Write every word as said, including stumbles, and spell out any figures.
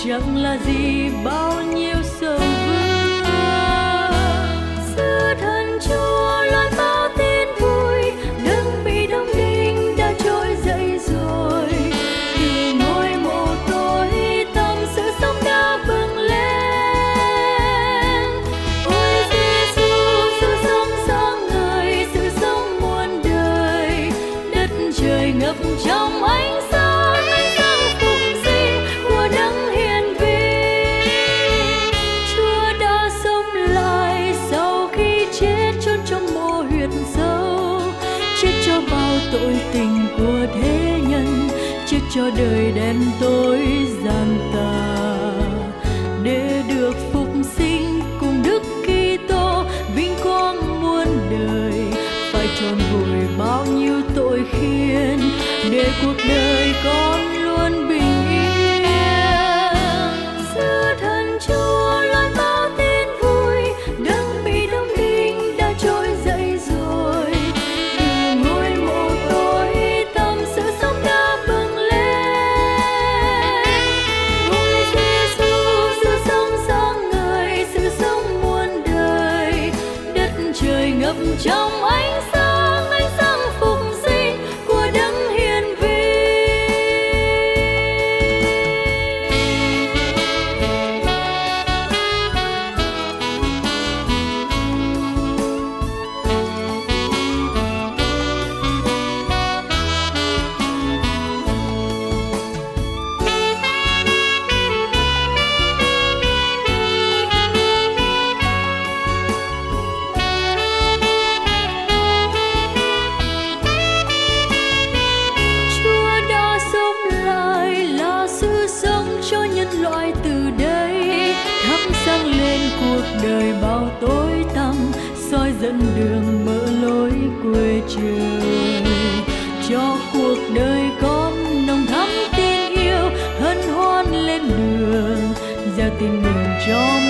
chẳng là gì bao nhiêu sầu vương. Xưa thân Chúa loan báo tin vui, đấng bị đóng đinh đã trỗi dậy rồi. Từ ngôi mộ tối tăm sự sống đã bừng lên. Ôi Giêsu, sự sống sáng ngời, sự sống muôn đời, đất trời ngập trong ánh sáng, ánh sáng phục sinh của đấng hiền vinh. Chúa đã sống lại sau khi chết chôn trong mộ huyệt sâu, chết cho bao tội tình của thế nhân, chết cho đời đen tối gian tà, để được phục sinh cùng Đức Kitô vinh quang muôn đời. Phải tròn vội bao nhiêu tội khiên để cuộc đời con luôn bình yên. Xưa thân Chúa loan báo tin vui, đấng bị đóng đinh đã trỗi dậy rồi. Từ ngôi mộ tối tăm sự sống đã bừng lên. Ôi Giêsu, sự sống sáng ngời, sự sống muôn đời, đất trời ngập trong ánh sáng, ánh sáng phục sinh của đấng hiền vinh. Chúa đã sống lại là sự sống cho nhân loại từ đây, thắp sáng lên cuộc đời bao tối tăm, soi dẫn đường mở lối quê trời. Cho cuộc đời con nồng thắm tin yêu, hân hoan lên đường, gieo tin mừng cho